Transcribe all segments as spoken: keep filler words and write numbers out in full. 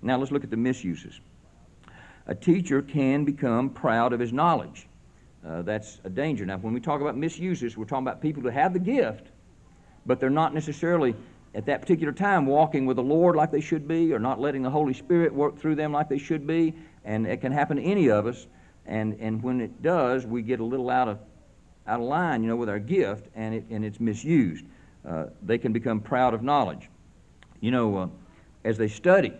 Now let's look at the misuses. A teacher can become proud of his knowledge. Uh, that's a danger. Now, when we talk about misuses, we're talking about people who have the gift, but they're not necessarily at that particular time walking with the Lord like they should be, or not letting the Holy Spirit work through them like they should be. And it can happen to any of us. And, and when it does, we get a little out of out of line, you know, with our gift, and it and it's misused. Uh, they can become proud of knowledge. You know, uh, as they study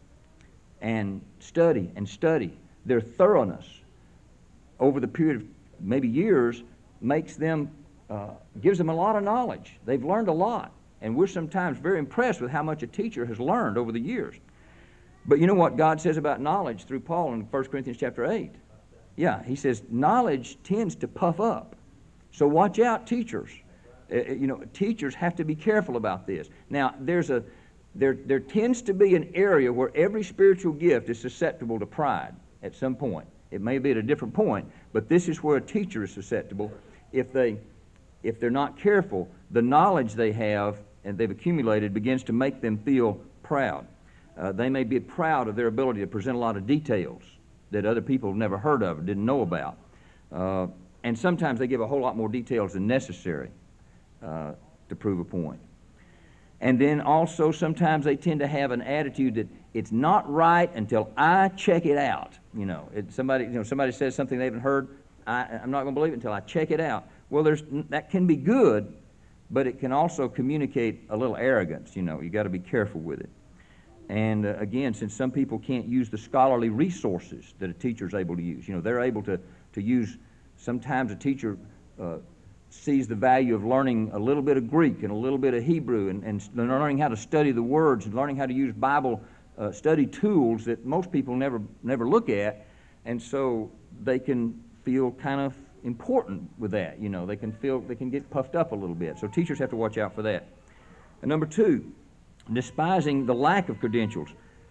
and study and study, their thoroughness over the period of maybe years makes them, uh, gives them a lot of knowledge. They've learned a lot, and we're sometimes very impressed with how much a teacher has learned over the years. But you know what God says about knowledge through Paul in First Corinthians chapter eight? Yeah, he says knowledge tends to puff up. So watch out, teachers. Uh, you know, teachers have to be careful about this. Now, there's a there there tends to be an area where every spiritual gift is susceptible to pride at some point. It may be at a different point, but this is where a teacher is susceptible. If they if they're not careful, the knowledge they have and they've accumulated begins to make them feel proud. Uh, they may be proud of their ability to present a lot of details that other people have never heard of or didn't know about. Uh, and sometimes they give a whole lot more details than necessary uh, to prove a point. And then also sometimes they tend to have an attitude that it's not right until I check it out. You know, it, somebody, you know, somebody says something they haven't heard, I, I'm not going to believe it until I check it out. Well, there's, that can be good, but it can also communicate a little arrogance. You know, you got to be careful with it. And uh, again, since some people can't use the scholarly resources that a teacher is able to use, you know, they're able to, to use, sometimes a teacher uh, sees the value of learning a little bit of Greek and a little bit of Hebrew and, and learning how to study the words and learning how to use Bible uh, study tools that most people never, never look at. And so they can feel kind of important with that, you know, they can feel, they can get puffed up a little bit. So teachers have to watch out for that. And number two, despising the lack of credentials.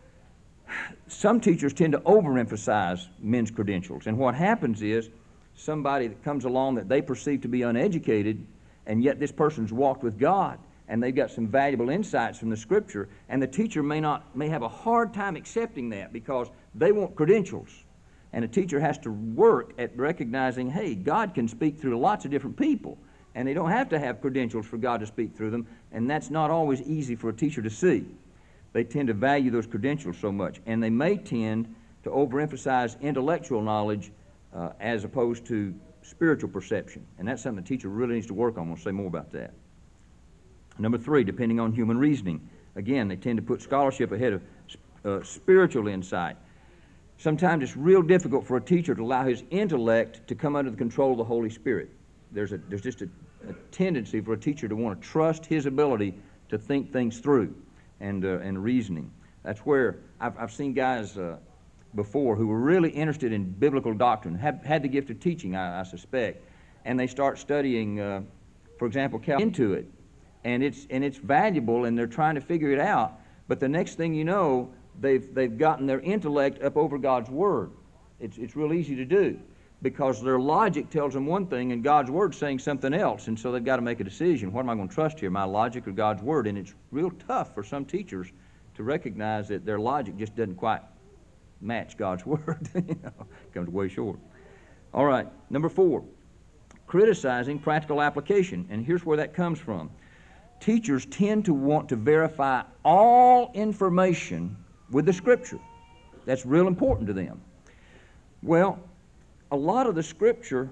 Some teachers tend to overemphasize men's credentials, and what happens is somebody that comes along that they perceive to be uneducated, and yet this person's walked with God, and they've got some valuable insights from the Scripture, and the teacher may not may have a hard time accepting that because they want credentials. And a teacher has to work at recognizing, hey, God can speak through lots of different people, and they don't have to have credentials for God to speak through them, and that's not always easy for a teacher to see. They tend to value those credentials so much, and they may tend to overemphasize intellectual knowledge uh, as opposed to spiritual perception, and that's something the teacher really needs to work on. We'll say more about that. Number three, depending on human reasoning. Again, they tend to put scholarship ahead of uh, spiritual insight. Sometimes it's real difficult for a teacher to allow his intellect to come under the control of the Holy Spirit. There's, a, there's just a, a tendency for a teacher to want to trust his ability to think things through and, uh, and reasoning. That's where I've, I've seen guys uh, before who were really interested in biblical doctrine, had, had the gift of teaching, I, I suspect, and they start studying, uh, for example, Calvin into it, and it's, and it's valuable, and they're trying to figure it out, but the next thing you know, they've, they've gotten their intellect up over God's Word. It's, it's real easy to do, because their logic tells them one thing and God's Word's saying something else, and so they've got to make a decision. What am I going to trust here, my logic or God's Word? And it's real tough for some teachers to recognize that their logic just doesn't quite match God's Word. You know, comes way short. All right, number four, criticizing practical application, and here's where that comes from. Teachers tend to want to verify all information with the Scripture. That's real important to them. Well, a lot of the Scripture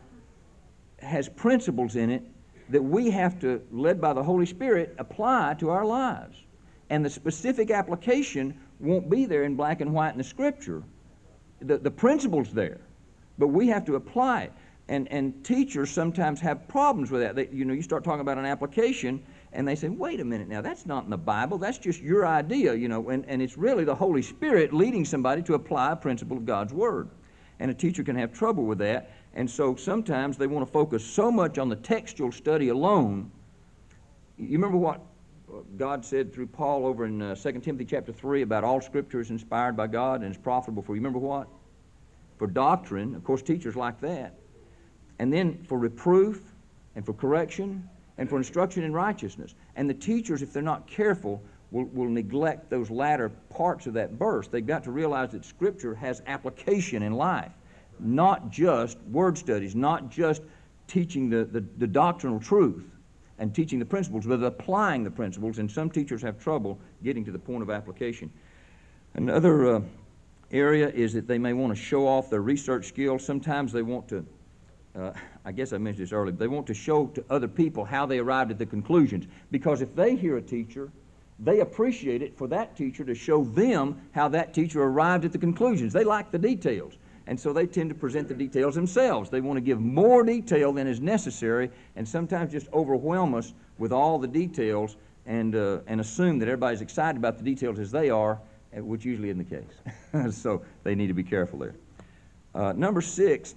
has principles in it that we have to, led by the Holy Spirit, apply to our lives. And the specific application won't be there in black and white in the Scripture. The, the principle's there, but we have to apply it. And, and teachers sometimes have problems with that. They, you know, you start talking about an application, and they say, wait a minute now, that's not in the Bible, that's just your idea, you know, and, and it's really the Holy Spirit leading somebody to apply a principle of God's Word. And a teacher can have trouble with that, and so sometimes they want to focus so much on the textual study alone. You remember what God said through Paul over in uh, Second Timothy chapter three about all Scripture is inspired by God and is profitable for, you remember what? For doctrine, of course teachers like that, and then for reproof and for correction and for instruction in righteousness. And the teachers, if they're not careful, will, will neglect those latter parts of that verse. They've got to realize that Scripture has application in life, not just word studies, not just teaching the, the, the doctrinal truth and teaching the principles, but applying the principles, and some teachers have trouble getting to the point of application. Another uh, area is that they may want to show off their research skills. Sometimes they want to, uh, I guess I mentioned this earlier, they want to show to other people how they arrived at the conclusions, because if they hear a teacher, they appreciate it for that teacher to show them how that teacher arrived at the conclusions. They like the details. And so they tend to present the details themselves. They want to give more detail than is necessary, and sometimes just overwhelm us with all the details and, uh, and assume that everybody's excited about the details as they are, which usually isn't the case. So they need to be careful there. Uh, number six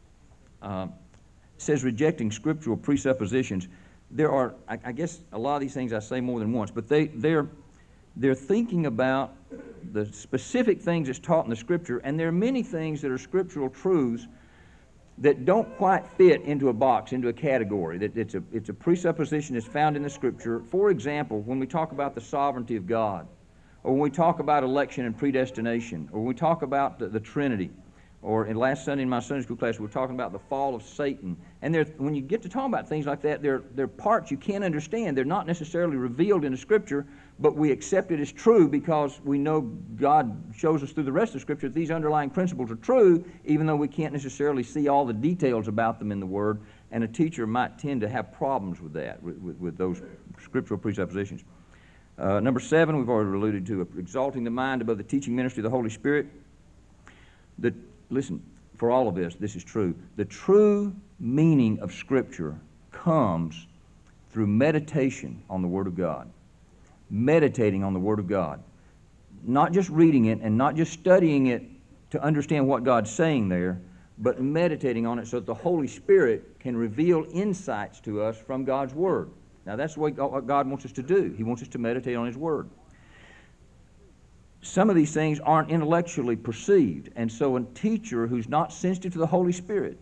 uh, says rejecting scriptural presuppositions. There are, I, I guess, a lot of these things I say more than once, but they, they're, they're thinking about the specific things that's taught in the Scripture, and there are many things that are scriptural truths that don't quite fit into a box, into a category. That it's a, it's a presupposition that's found in the Scripture. For example, when we talk about the sovereignty of God, or when we talk about election and predestination, or when we talk about the, the Trinity, or in last Sunday in my Sunday school class, we were talking about the fall of Satan. And there, when you get to talk about things like that, they're, they're parts you can't understand. They're not necessarily revealed in the Scripture, but we accept it as true because we know God shows us through the rest of the Scripture that these underlying principles are true, even though we can't necessarily see all the details about them in the Word. And a teacher might tend to have problems with that, with, with, with those scriptural presuppositions. Uh, number seven, we've already alluded to, exalting the mind above the teaching ministry of the Holy Spirit. The, listen, for all of this, this is true. The true meaning of Scripture comes through meditation on the Word of God. Meditating on the Word of God. Not just reading it and not just studying it to understand what God's saying there, but meditating on it so that the Holy Spirit can reveal insights to us from God's Word. Now, that's what God wants us to do. He wants us to meditate on His Word. Some of these things aren't intellectually perceived, and so a teacher who's not sensitive to the Holy Spirit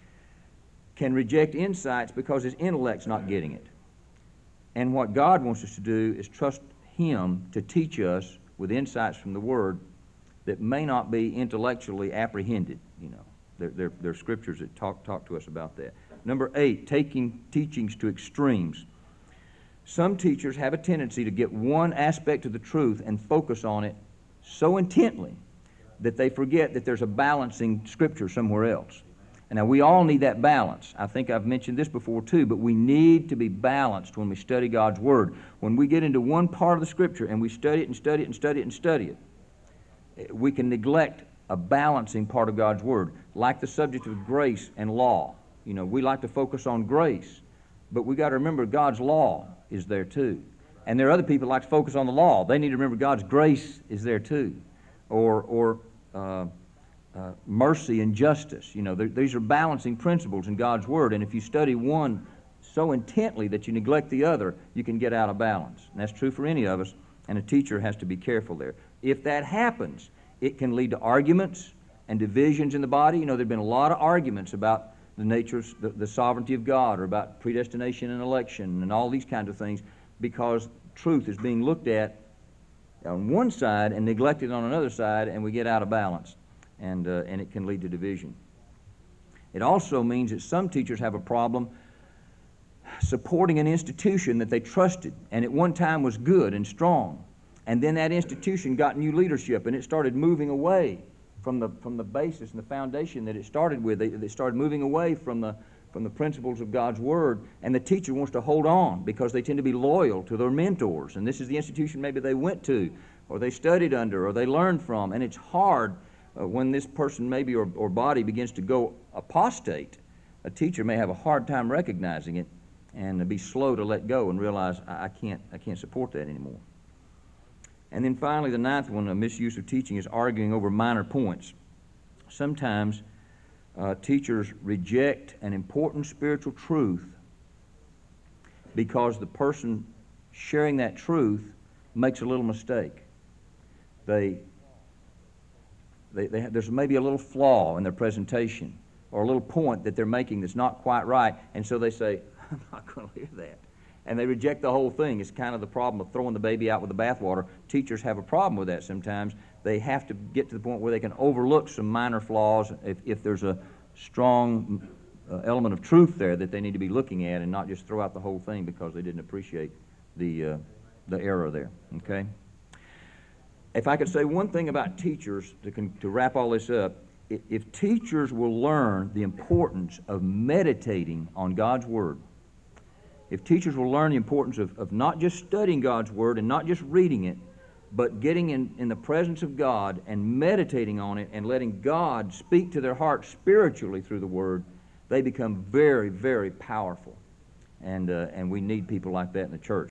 can reject insights because his intellect's not getting it. And what God wants us to do is trust Him to teach us with insights from the Word that may not be intellectually apprehended. You know, there, there, there are scriptures that talk, talk to us about that. Number eight, taking teachings to extremes. Some teachers have a tendency to get one aspect of the truth and focus on it so intently that they forget that there's a balancing scripture somewhere else. And now, we all need that balance. I think I've mentioned this before too, but we need to be balanced when we study God's Word. When we get into one part of the Scripture and we study it and study it and study it and study it, we can neglect a balancing part of God's Word, like the subject of grace and law. You know, we like to focus on grace, but we got to remember God's law is there too. And there are other people that like to focus on the law. They need to remember God's grace is there too. Or, or uh, uh, mercy and justice. You know, these are balancing principles in God's Word. And if you study one so intently that you neglect the other, you can get out of balance. And that's true for any of us, and a teacher has to be careful there. If that happens, it can lead to arguments and divisions in the body. You know, there have been a lot of arguments about the nature, the, the sovereignty of God, or about predestination and election and all these kinds of things, because truth is being looked at on one side and neglected on another side, and we get out of balance, and, uh, and it can lead to division. It also means that some teachers have a problem supporting an institution that they trusted and at one time was good and strong, and then that institution got new leadership and it started moving away from the from the basis and the foundation that it started with. They, they started moving away from the from the principles of God's Word, and the teacher wants to hold on because they tend to be loyal to their mentors, and this is the institution maybe they went to, or they studied under, or they learned from, and it's hard uh, when this person maybe or, or body begins to go apostate. A teacher may have a hard time recognizing it and be slow to let go and realize, I, I can't I can't support that anymore. And then finally, the ninth one, a misuse of teaching, is arguing over minor points. Sometimes uh, teachers reject an important spiritual truth because the person sharing that truth makes a little mistake. They, they, they have, there's maybe a little flaw in their presentation or a little point that they're making that's not quite right, and so they say, I'm not going to hear that. and they reject the whole thing. It's kind of the problem of throwing the baby out with the bathwater. Teachers have a problem with that sometimes. They have to get to the point where they can overlook some minor flaws if, if there's a strong uh, element of truth there that they need to be looking at, and not just throw out the whole thing because they didn't appreciate the, uh, the error there, okay? If I could say one thing about teachers to, con to wrap all this up, if, if teachers will learn the importance of meditating on God's Word, if teachers will learn the importance of, of not just studying God's Word and not just reading it, but getting in, in the presence of God and meditating on it and letting God speak to their hearts spiritually through the Word, they become very, very powerful. And, uh, and we need people like that in the church.